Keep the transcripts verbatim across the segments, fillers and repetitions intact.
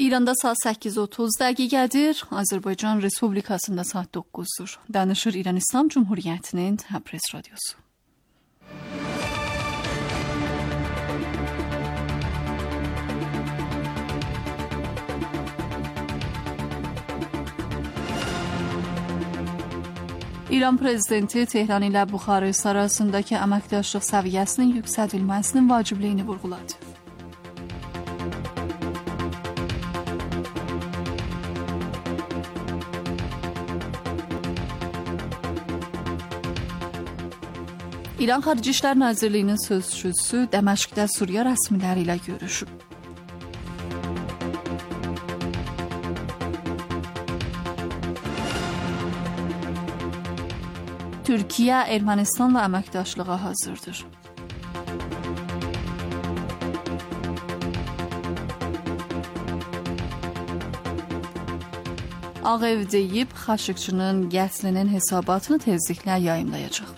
İranda saat səkkiz otuz dəqiqədir, Azərbaycan Respublikasında saat doqquzdur. Danışır İran İslam Cumhuriyyətinin Təbriz radiosu. İran prezidenti Tehran ilə Buxarest arasındakı əməkdaşlıq səviyyəsinin yüksədilməsinin vacibliyini vurğuladı. İran Xarici İşlər Nazirliyinin sözçüsü Dəməşqdə Suriya rəsmiləri ilə görüşüb. Türkiyə Ermənistanla əməkdaşlığa hazırdır. Ağ Ev deyib, Xaşıqçının qətlinin hesabatını tezliklə yayımlayacaq.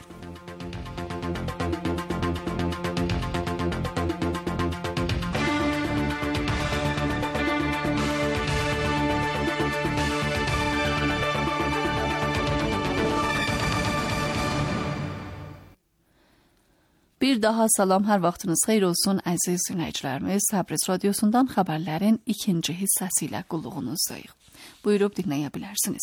Bir daha salam, hər vaxtınız xeyir olsun əziz dinləyicilərimiz. Təbriz radiosundan xəbərlərin ikinci hissəsi ilə qulluğunuzdayıq. Buyurub dinləyə bilərsiniz.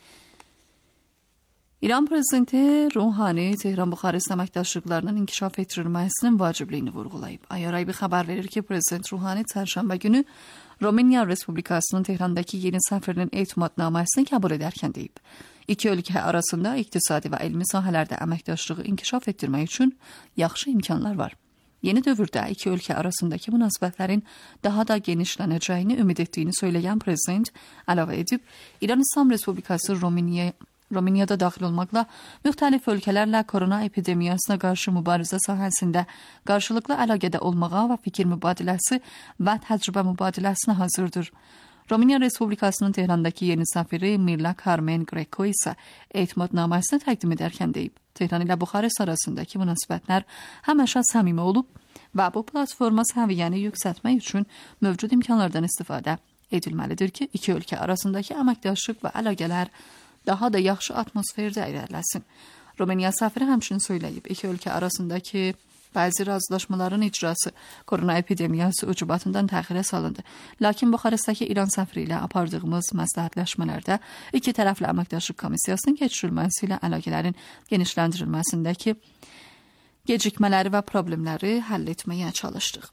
İran prezidenti Ruhani Tehran-Buxarest əməkdaşlıqlarının inkişaf etdirilməsinin vacibliyini vurğulayıb. Ayarayı bir xəbər verir ki, Prezident Ruhani çərşənbə günü Romaniya Respublikasının Tehrandakı yeni səfirinin etimadnaməsini qəbul edərkən deyib. İki ölkə arasında iqtisadi və elmi sahələrdə əməkdaşlığı inkişaf etdirmək üçün yaxşı imkanlar var. Yeni dövrdə iki ölkə arasındakı münasibətlərin daha da genişlənəcəyini ümid etdiyini söyləyən prezident əlavə edib, İran İslam Respublikası Romaniya Romaniyada daxil olmaqla müxtəlif ölkələrlə korona epidemiyasına qarşı mübarizə sahəsində qarşılıqlı əlaqədə olmağa və fikir mübadiləsi və təcrübə mübadiləsinə hazırdır. Romaniya Respublikasının Tehrandakı yeni səfiri Mirla Carmen Greco isə etimadnaməsini təqdim edərkən deyib, Tehran ilə Buxarest arasındakı münasibətlər həmişə səmimi olub və bu platforma səviyyəni yüksəltmək üçün mövcud imkanlardan istifadə edilməlidir ki, iki ölkə arasındakı əməkdaşlıq və əlaqələr daha da yaxşı atmosferdə irəliləsin. Romaniya səfiri həmçinin söyləyib, iki ölkə arasındakı bəzi razılaşmaların icrası korona epidemiyası ucubatından təxirə salındı. Lakin Buxarestdəki İran səfiri ilə apardığımız məsləhətləşmələrdə iki tərəfli əməkdaşlıq komissiyasının keçirilməsi ilə əlaqələrin genişləndirilməsindəki gecikmələri və problemləri həll etməyə çalışdıq.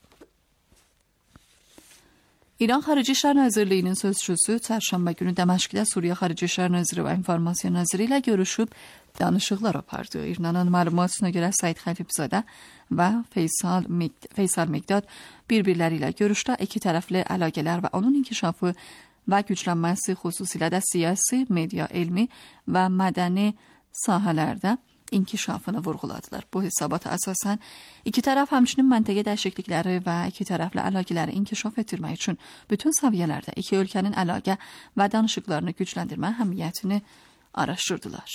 İran Xarici İşlər Nazirliyinin sözçüsü çərşənbə günü Dəməşqdə Suriya Xarici İşlər Naziri və İnformasiya Naziri ilə görüşüb danışıqlar apardı. İranın məlumatına görə Səid Xəlifzadə və Feysal, Migd- Feysal Miqdad bir-birləri ilə görüşdə iki tərəfli əlaqələr və onun inkişafı və güclənməsi xüsusilə də siyasi, media, elmi və mədəni sahələrdə inkişafını vurğuladılar. Bu hesabata əsasən iki tərəf həmçinin məntəqə dəyişiklikləri və iki tərəfli əlaqələri inkişaf etdirmək üçün bütün səviyyələrdə iki ölkənin əlaqə və danışıqlarını gücləndirmə əhəmiyyətini araşdırdılar.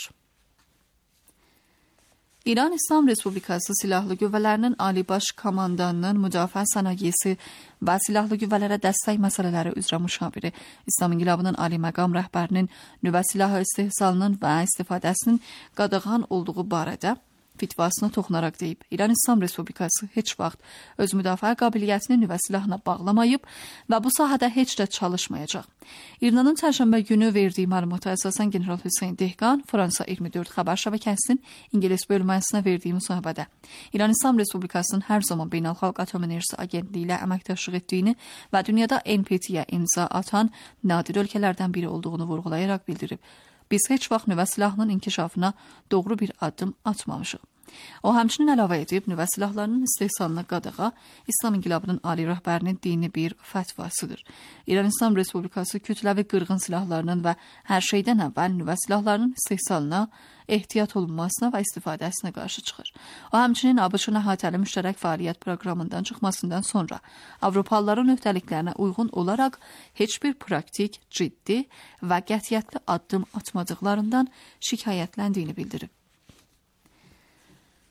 İran İslam Respublikası Silahlı Qüvvələrinin Ali Baş Komandanının Müdafiə Sənayesi və Silahlı Qüvvələrə dəstək məsələləri üzrə müşaviri, İslam İnqilabının Ali Məqam rəhbərinin nüvə silahı istehsalının və istifadəsinin qadağan olduğu barədə fitvasına toxunaraq deyib, İran İslam Respublikası heç vaxt öz müdafiə qabiliyyətini nüvə silahına bağlamayıb və bu sahədə heç də çalışmayacaq. İranın çərşənbə günü verdiyi məlumata əsasən General Hüseyn Dehqan, Fransa iyirmi dörd xəbər şəbəkəsinin İngilis bölməsinə verdiyi müsahibədə İran İslam Respublikasının hər zaman Beynəlxalq Atom Enerjisi Agentliyi ilə əməkdaşlıq etdiyini və dünyada N P T-yə imza atan nadir ölkələrdən biri olduğunu vurğulayaraq bildirib. Biz heç vaxt nüvə silahının inkişafına doğru bir addım atmamışıq. O həmçinin əlavə edib, nüvə silahlarının istehsalına qadağa İslam İnqilabının ali rəhbərinin dini bir fətvasıdır. İran İslam Respublikası kütləvi qırğın silahlarının və hər şeydən əvvəl nüvə silahlarının istehsalına, ehtiyat olunmasına və istifadəsinə qarşı çıxır. O həmçinin ABŞ-ın əhatəli müştərək fəaliyyət proqramından çıxmasından sonra Avropalıların öhdəliklərinə uyğun olaraq heç bir praktik, ciddi və qətiyyətli addım atmadıqlarından şikayətləndiyini bildirib.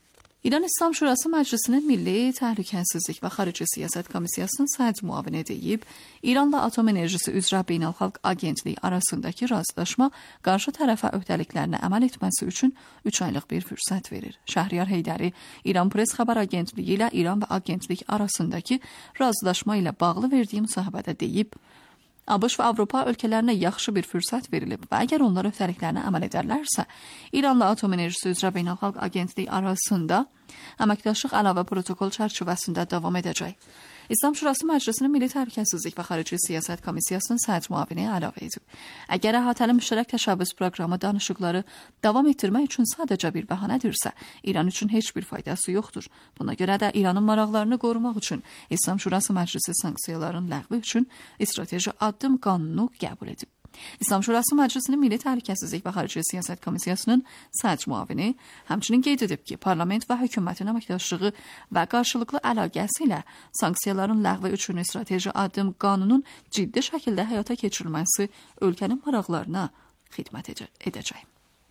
İran İslam Şurası Məclisinin Milli Təhlükəsizlik və Xarici Siyasət Komissiyasının sədr müavini deyib, İranla Atom Enerjisi üzrə Beynəlxalq Agentliyi arasındakı razılaşma qarşı tərəfə öhdəliklərinə əməl etməsi üçün üç aylıq bir fürsət verir. Şəhriyar Heydəri İran Press Xəbər Agentliyi ilə İran və agentlik arasındakı razılaşma ilə bağlı verdiyi müsahibədə deyib, ABŞ və Avropa ölkələrinə yaxşı bir fürsət verilib və əgər onlar öhdəliklərinə əməl edərlərsə, İranla Atom Enerjisi üzrə Beynəlxalq Agentliyi arasında əməkdaşlıq əlavə protokol çərçivəsində davam edəcək. İslam Şurası Məclisinin Milli Təhlükəsizlik və Xarici Siyasət Komissiyasının sədr müavini əlavə edib. Əgər əhatəli müştərək təşəbbüs proqramı danışıqları davam etdirmək üçün sadəcə bir bəhanədirsə, İran üçün heç bir faydası yoxdur. Buna görə də İranın maraqlarını qorumaq üçün İslam Şurası Məclisi sanksiyaların ləğvi üçün strateji addım qanunu qəbul edib. İslam Şurası Məclisinin Milli Təhlükəsizlik və Xarici Siyasət Komissiyasının sədr müavini həmçinin qeyd edib ki, parlament və hökumətin əməkdaşlığı və qarşılıqlı əlaqəsi ilə sanksiyaların ləğvi üçün strateji addım qanunun ciddi şəkildə həyata keçirilməsi ölkənin maraqlarına xidmət edəcək.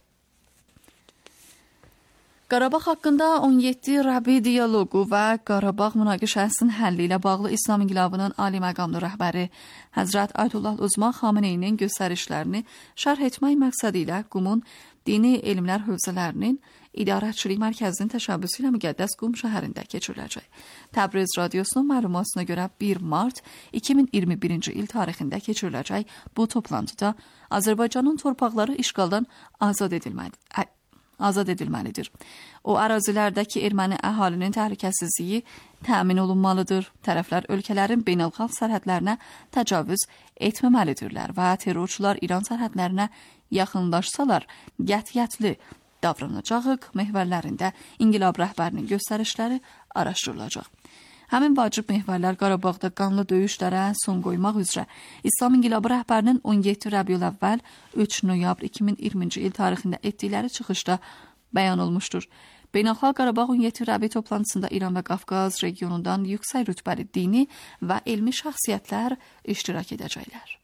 Qarabağ haqqında on yeddi Rəbi dialoqu və Qarabağ münaqişəsinin həlli ilə bağlı İslam İnqilabının ali məqamlı rəhbəri Həzrət Ayətullah Uzma Xameneyinin göstərişlərini şərh etmək məqsədi ilə Qumun Dini Elmlər Hövzələrinin İdarəçilik Mərkəzinin təşəbbüsü ilə müqəddəs Qum şəhərində keçiriləcək. Təbriz radiosunun məlumatına görə bir mart iki min iyirmi birinci il tarixində keçiriləcək bu toplantıda Azərbaycanın torpaqları işğaldan azad edilməlidir. azad edilməlidir. O ərazilərdəki erməni əhalinin təhlükəsizliyi təmin olunmalıdır. Tərəflər ölkələrin beynəlxalq sərhədlərinə təcavüz etməməlidirlər və terrorçular İran sərhədlərinə yaxınlaşsalar qətiyyətli davranacağıq məhvərlərində İnqilab rəhbərinin göstərişləri araşdırılacaq. Həmin vacib məhvərlər Qarabağda qanlı döyüşlərə son qoymaq üzrə İslam İnqilabı rəhbərinin on yeddi Rəbiül Əvvəl üç noyabr iki min iyirminci il tarixində etdikləri çıxışda bəyan olmuşdur. Beynəlxalq Qarabağ on yeddi Rəbi toplantısında İran və Qafqaz regionundan yüksək rütbəli dini və elmi şəxsiyyətlər iştirak edəcəklər.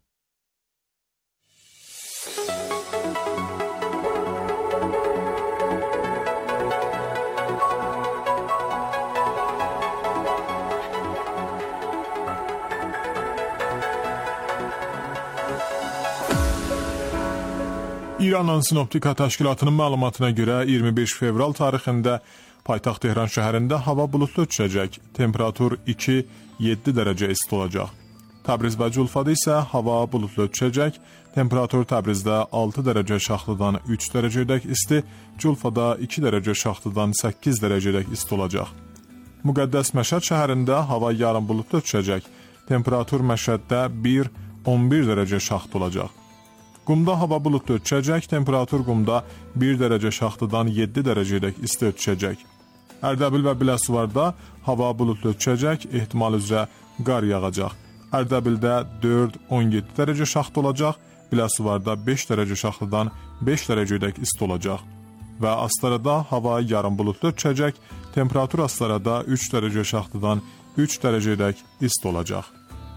İranın Sinoptika Təşkilatının məlumatına görə iyirmi beş fevral tarixində paytaxt Tehran şəhərində hava buludlu düşəcək, temperatur iki yeddi dərəcə isti olacaq. Təbriz və Culfada isə hava buludlu düşəcək, temperatur Təbrizdə altı dərəcə şaxtadan üç dərəcədək isti, Culfada iki dərəcə şaxtadan səkkiz dərəcədək isti olacaq. Müqəddəs Məşəd şəhərində hava yarım buludlu düşəcək, temperatur Məşəddə bir on bir dərəcə şaxta olacaq. Qumda hava buludlu düşəcək, temperatur Qumda bir dərəcə şaxtadan yeddi dərəcədək isti düşəcək. Ərdəbil və Biləsuvarda hava buludlu düşəcək, ehtimal üzrə qar yağacaq. Ərdəbildə dörd on yeddi dərəcə şaxta olacaq, Biləsuvarda beş dərəcə şaxtadan beş dərəcədək isti olacaq. Və Astarada hava yarım buludlu düşəcək, temperatur Astarada üç dərəcə şaxtadan üç dərəcədək isti olacaq.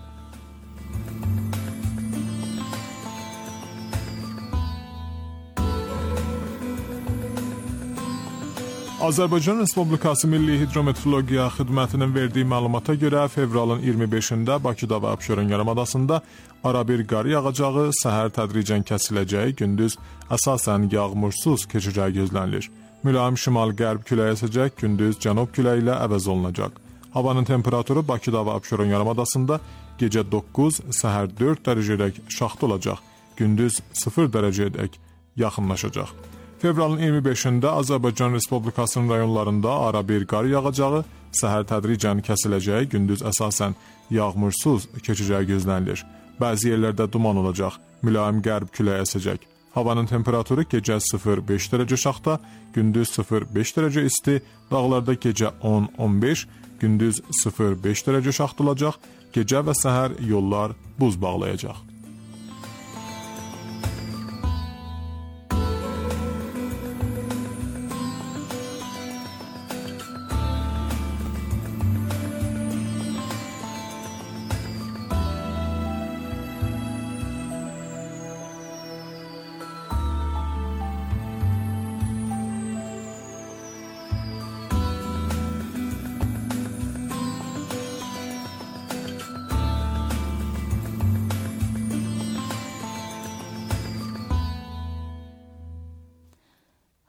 Azərbaycan Respublikası Milli Hidrometeorologiya Xidmətinin verdiyi məlumata görə fevralın iyirmi beşində Bakıda və Abşeron yarımadasında arabir qar yağacağı, səhər tədricən kəsiləcəyi, gündüz əsasən yağmursuz keçəcəyi gözlənilir. Mülayim şimal-qərb küləyi əsəcək, gündüz cənub küləyi ilə əvəz olunacaq. Havanın temperaturu Bakıda və Abşeron yarımadasında gecə doqquz, səhər dörd dərəcədək şaxta olacaq, gündüz sıfır dərəcədək yaxınlaşacaq. Fevralın iyirmi beşində Azərbaycan Respublikasının rayonlarında arabir qar yağacağı, səhər tədricən kəsiləcəyi, gündüz əsasən yağmursuz keçəcəyi gözlənilir. Bəzi yerlərdə duman olacaq, mülayim qərb küləyi əsəcək. Havanın temperaturu gecə sıfır beş dərəcə şaxta, gündüz sıfır beş dərəcə isti, dağlarda gecə on on beş, gündüz sıfır beş dərəcə şaxta olacaq, gecə və səhər yollar buz bağlayacaq.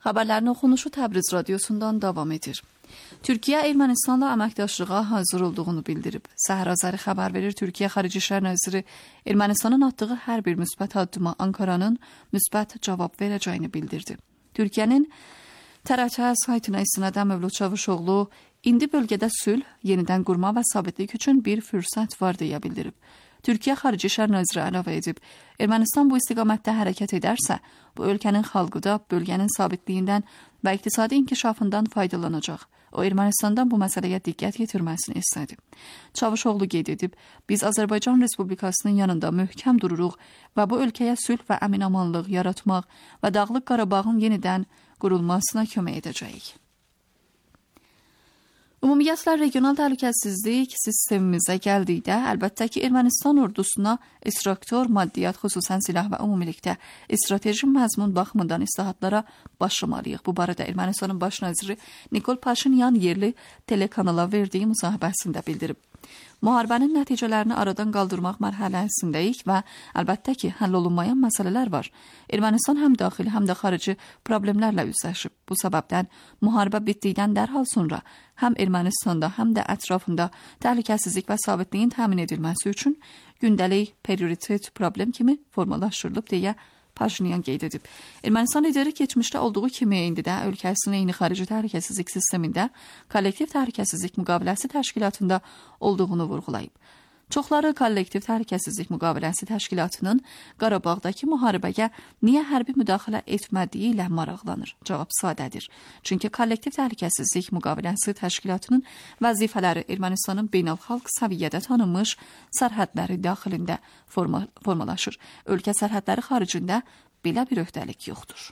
Xəbərlərin oxunuşu Təbriz radiosundan davam edir. Türkiyə Ermənistanla əməkdaşlığa hazır olduğunu bildirib. Səhər Azəri xəbər verir, Türkiyə Xarici İşlər Naziri Ermənistanın atdığı hər bir müsbət addıma Ankaranın müsbət cavab verəcəyini bildirdi. Türkiyənin T R T saytına istinadən Mövlud Çavuşoğlu indi bölgədə sülh, yenidən qurma və sabitlik üçün bir fürsət var deyə bildirib. Türkiyə Xarici İşlər Naziri əlavə edib, Ermənistan bu istiqamətdə hərəkət edərsə, bu ölkənin xalqı da bölgənin sabitliyindən və iqtisadi inkişafından faydalanacaq. O, Ermənistandan bu məsələyə diqqət yetirməsini istədi. Çavuşoğlu qeyd edib, biz Azərbaycan Respublikasının yanında möhkəm dururuq və bu ölkəyə sülh və əmin-amanlıq yaratmaq və Dağlıq Qarabağın yenidən qurulmasına kömək edəcəyik. Ümumiyyətlə, regional təhlükəsizlik sistemimizə gəldikdə, əlbəttə ki, Ermənistan ordusuna istraktor, maddiyyat, xüsusən silah və ümumilikdə strateji məzmun baxımından islahatlara başlamalıyıq. Bu barədə Ermənistanın baş naziri Nikol Paşinyan yerli telekanala verdiyi müsahibəsində bildirib. Müharibənin nəticələrini aradan qaldırmaq mərhələsindəyik və əlbəttə ki, həll olunmayan məsələlər var. Ermənistan həm daxili, həm də xarici problemlərlə üzləşib. Bu səbəbdən müharibə bitdikdən dərhal sonra həm Ermənistanda, həm də ətrafında təhlükəsizlik və sabitliyin təmin edilməsi üçün gündəlik prioritet problem kimi formalaşdırılıb deyə Paşinyan qeyd edib. Ermənistan lideri keçmişdə olduğu kimi indi də ölkəsinin eyni xarici təhlükəsizlik sistemində kollektiv təhlükəsizlik müqaviləsi təşkilatında olduğunu vurğulayıb. Çoxları kollektiv təhlükəsizlik müqaviləsi təşkilatının Qarabağdakı müharibəyə niyə hərbi müdaxilə etmədiyi ilə maraqlanır. Cavab sadədir. Çünki kollektiv təhlükəsizlik müqaviləsi təşkilatının vəzifələri Ermənistanın beynəlxalq səviyyədə tanınmış sərhədləri daxilində forma, formalaşır. Ölkə sərhədləri xaricində belə bir öhdəlik yoxdur.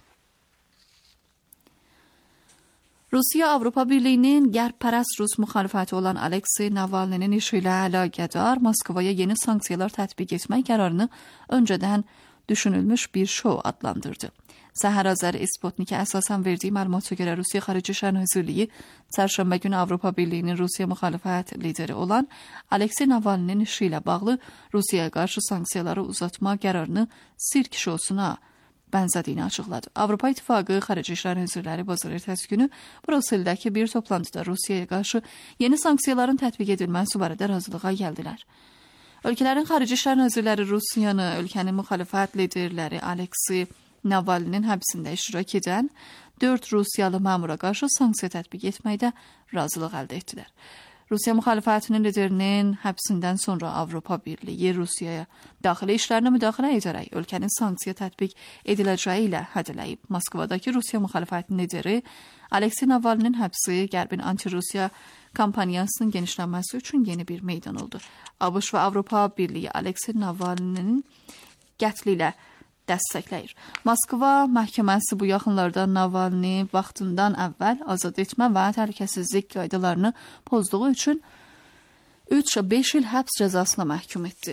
Rusiya Avropa Birliyinin qərb-pərəst Rus müxalifəti olan Aleksey Navalninin işi ilə əlaqədar Moskvaya yeni sanksiyalar tətbiq etmək qərarını öncədən düşünülmüş bir şou adlandırdı. Səhər Azəri Sputnikə əsasən verdiyi məlumata görə Rusiya Xarici İşlər Nazirliyi çərşənbə günü Avropa Birliyinin Rusiya müxalifət lideri olan Aleksey Navalninin işi ilə bağlı Rusiyaya qarşı sanksiyaları uzatma qərarını sirk şousuna bənzədiyini açıqladı. Avropa İttifaqı Xarici İşlər Nazirləri bazar ertəsi günü Brüsseldəki bir toplantıda Rusiyaya qarşı yeni sanksiyaların tətbiq edilməsi barədə razılığa gəldilər. Ölkələrin Xarici İşlər Nazirləri Rusiyanı, ölkənin müxalifət liderləri Aleksey Navalninin həbsində iştirak edən dörd Rusiyalı məmura qarşı sanksiya tətbiq etməkdə razılıq əldə etdilər. Rusiya müxalifətinin liderinin həbsindən sonra Avropa Birliyi Rusiyaya daxili işlərinə müdaxilə edərək ölkənin sanksiya tətbiq ediləcəyi ilə hədələyib. Moskvadakı Rusiya müxalifətinin lideri Aleksey Navalninin həbsi Qərbin anti-Rusiya kampaniyasının genişlənməsi üçün yeni bir meydan oldu. ABŞ və Avropa Birliyi Aleksey Navalninin qətli ilə dəstəkləyir. Moskva məhkəməsi bu yaxınlarda Navalni vaxtından əvvəl azad etmə və təhlükəsizlik qaydalarını pozduğu üçün üç beş il həbs cəzasına məhkum etdi.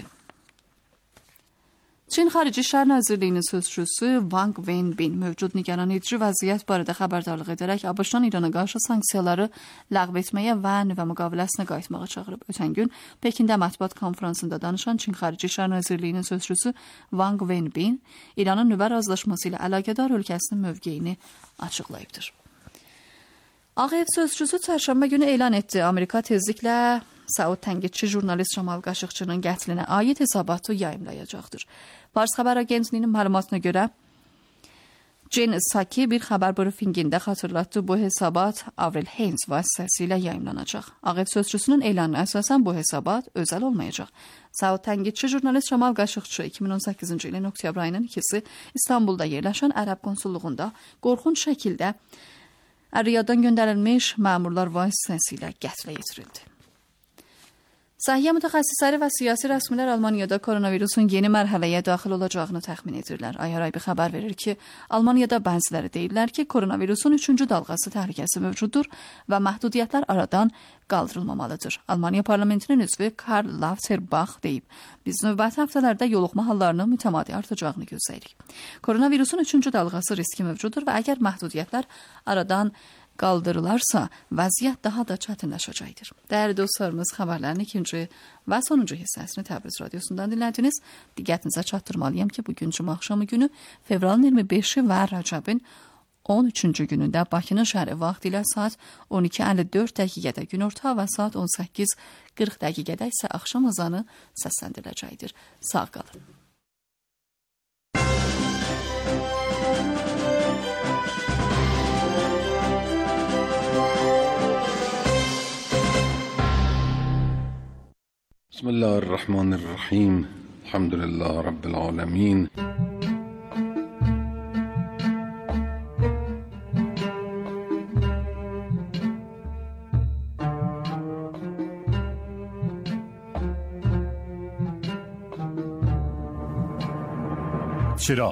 Çin Xarici İşlər Nazirliyinin sözçüsü Wang Wenbin mövcud nigaran edici vəziyyət barədə xəbərdarlıq edərək ABŞ-dan İrana qarşı sanksiyaları ləğv etməyə və nüvə müqaviləsinə qayıtmağa çağırıb. Ötən gün Pekində mətbuat konfransında danışan Çin Xarici İşlər Nazirliyinin sözçüsü Wang Wenbin İranın nüvə razılaşması ilə əlaqədar ölkəsinin mövqeyini açıqlayıbdır. Ağ Ev sözçüsü çərşənbə günü elan etdi. Amerika tezliklə Saud tənqidçi jurnalist Camal Qaşıqçının qətlinə aid hesabatı yayımlayacaqdır. Fars xəbər agentliyinin məlumatına görə Jen Psaki bir xəbər briefingində xatırlatdı, bu hesabat Avril Haines vasitəsilə yayımlanacaq. Ağ Ev sözçüsünün elanına əsasən bu hesabat özəl olmayacaq. Saud tənqidçi jurnalist Camal Qaşıqçı iki min on səkkizinci ilin oktyabr ayının ikisi İstanbulda yerləşən Ərəb konsulluğunda qorxunc şəkildə Riyadan göndərilmiş məmurlar vasitəsilə qətlə yetirildi. Səhiyyə mütəxəssisləri və siyasi rəsmilər Almaniyada koronavirusun yeni mərhələyə daxil olacağını təxmin edirlər. Ayaraybi xəbər verir ki, Almaniyada bəziləri deyirlər ki, koronavirusun üçüncü dalğası təhlükəsi mövcuddur və məhdudiyyətlər aradan qaldırılmamalıdır. Almaniya parlamentinin üzvü Karl Lauterbach deyib, biz növbəti həftələrdə yoluxma hallarının mütəmadi artacağını gözləyirik. Koronavirusun üçüncü dalğası riski mövcuddur və əgər məhdudiyyətlər aradan qaldırılarsa, vəziyyət daha da çətinləşəcəkdir. Dəyərli dostlarımız, xəbərlərin ikinci və sonuncu hissəsini Təbriz radiosundan dinlədiniz. Diqqətinizə çatdırmalıyam ki, bugün cümə axşamı günü fevralın iyirmi beşi və Rəcəbin on üçüncü günündə Bakının şəhəri vaxtı ilə saat on iki əlli dörd dəqiqədə günorta və saat on səkkiz qırx dəqiqədə isə axşam azanı səsləndiriləcəkdir. Sağ qalın. Bismillahirrahmanirrahim. Elhamdülillah Rabbil alemin. چراغ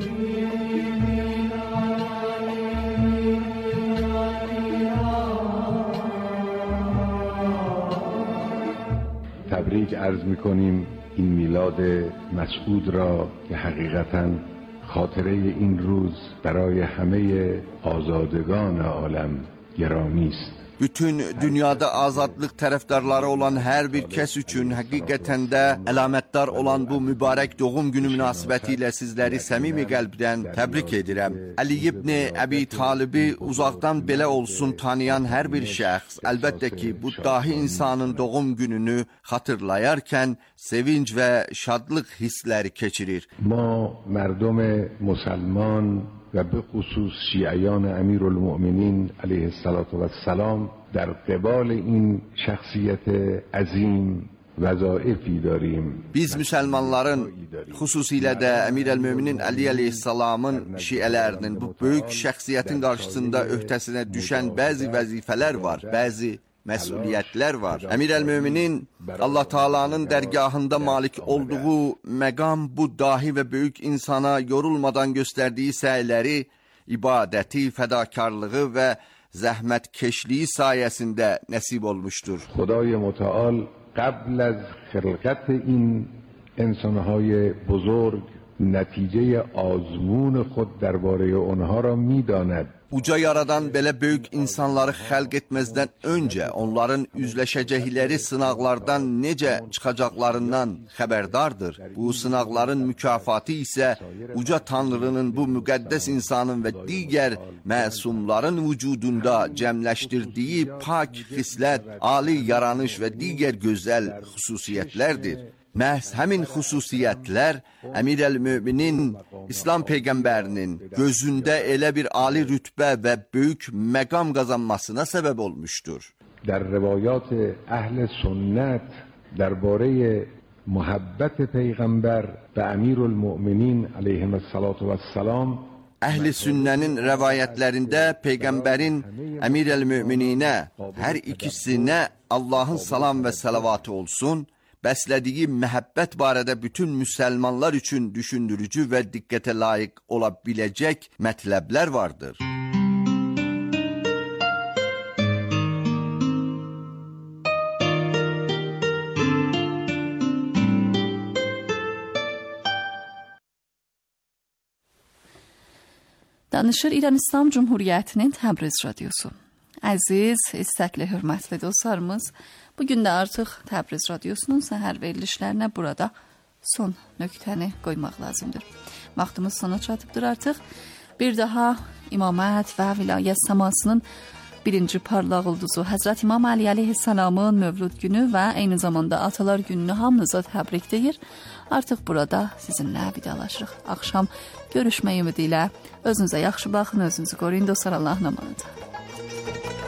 تبریک عرض می‌کنیم این میلاد مسعود را که حقیقتاً خاطره این روز برای همه آزادگان عالم گرامی است. Bütün dünyada azadlıq tərəfdarları olan hər bir kəs üçün həqiqətən də əlamətdar olan bu mübarək doğum günü münasibəti ilə sizləri səmimi qəlbdən təbrik edirəm. Əli ibn Əbi Talibi uzaqdan belə olsun tanıyan hər bir şəxs, əlbəttə ki, bu dahi insanın doğum gününü xatırlayarkən sevinç və şadlıq hissləri keçirir. ما مردم مسلمان و به خصوص شیعیان امیرالمؤمنین علیه السلام در قبال این شخصیت عظیم vəzaifی داریم. Biz müsəlmanların, xüsusilə də Əmirəl-Möminin Əli əleyhissalamın şiələrinin bu böyük şəxsiyyətin qarşısında öhdəsinə düşən bəzi vəzifələr var, bəzi məsuliyyətlər var. Əmirəl-Möminin Allah Taala'nın dərgahında malik olduğu məqam bu dahi və böyük insana yorulmadan göstərdiyi səyləri, ibadəti, fədakarlığı və zəhmətkeşliyi sayəsində nəsib olmuşdur. خدای متعال قبل از خلقت این انسانهای بزرگ نتیجه آزمون خود درباره آنها را می‌داند. Uca yaradan belə böyük insanları xəlq etməzdən öncə onların üzləşəcəkləri sınaqlardan necə çıxacaqlarından xəbərdardır. Bu sınaqların mükafatı isə uca Tanrının bu müqəddəs insanın və digər məsumların vücudunda cəmləşdirdiyi pak xislət, ali yaranış və digər gözəl xüsusiyyətlərdir. Məhz həmin xüsusiyyətlər Əmirəl-Möminin, İslam Peyğəmbərinin gözündə elə bir ali rütbə və böyük məqam qazanmasına səbəb olmuşdur. در روایات اهل سنت درباره محبت پیغمبر به امیرالمؤمنین علیهم السلام Əhl-i sünnənin rəvayətlərində Peyğəmbərin Əmirəl-Mömininə, hər ikisinə Allahın salam və salavatı olsun, bəslədiyi məhəbbət barədə bütün müsəlmanlar üçün düşündürücü və diqqətə layiq ola biləcək mətləblər vardır. Danışır İran İslam Cumhuriyyətinin Təbriz radiosu. Əziz, istəkli, hörmətli dostlarımız, bugün də artıq Təbriz radiosunun səhər verilişlərinə burada son nöqtəni qoymaq lazımdır. Vaxtımız sona çatıbdır artıq. Bir daha imamət və vilayət səmasının birinci parlaq ulduzu Həzrət İmam Əli əleyhissalamın mövlud günü və eyni zamanda Atalar gününü hamınıza təbrik deyir. Artıq burada sizinlə vidalaşırıq. Axşam görüşmək ümidi ilə özünüzə yaxşı baxın, özünüzü qoruyun dostlar, Allahın amanında.